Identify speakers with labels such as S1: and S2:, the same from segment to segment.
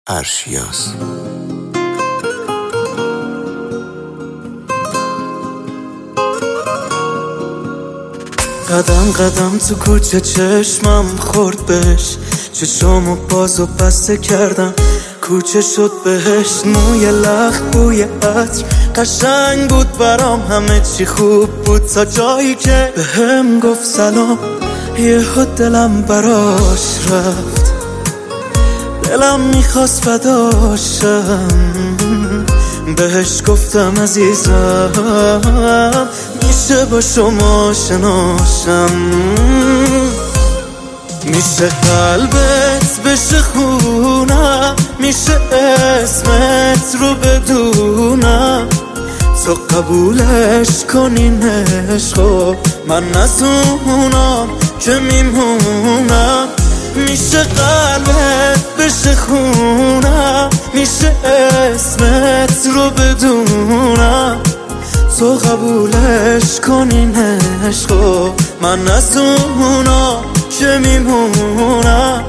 S1: ارشیاز.
S2: قدم قدم تو کوچه چشمم خورد بهش، چشامو باز و بسته کردم کوچه شد بهش. موی لخت بوی عطر قشنگ بود برام، همه چی خوب بود تا جایی که بهم گفت سلام. یهو دلم براش رفت، دلم میخواست فداشم. بهش گفتم عزیزم میشه با شما شناشم، میشه قلبت بشه خونم، میشه اسمت رو بدونم. تو قبولش کنین عشقو، من نزونم که میمونم. میشه قلبت بشه خونم، میشه اسمت رو بدونم. تو قبولش کنین عشقو، من نزونم که میمونم.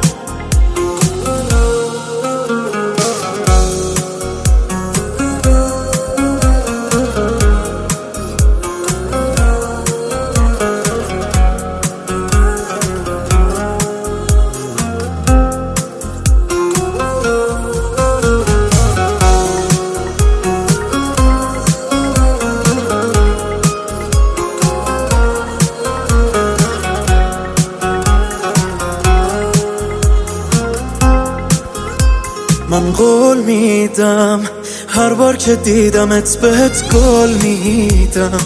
S2: من قول میدم هر بار که دیدمت بهت گل میدم.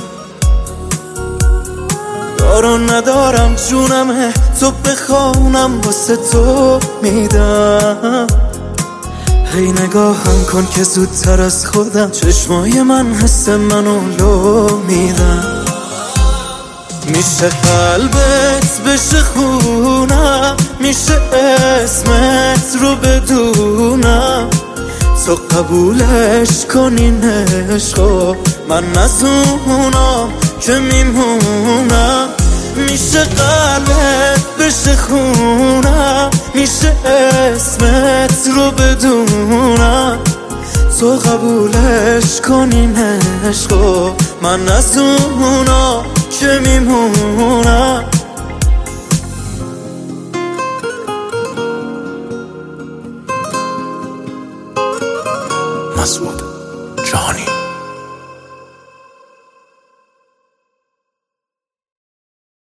S2: دارو ندارم جونمه تو بخوانم واسه تو میدم. هی نگاهم کن که زودتر از خودم چشمای من حس منو لو میدم. میشه قلبت بشه خونم، میشه اسمت رو بدونم. تو قبولش کنین عشقو، من نزونم که میمونم. میشه قلبت بشه خونم، میشه اسمت رو بدونم. تو قبولش کنین عشقو، من نزونم که میمونم.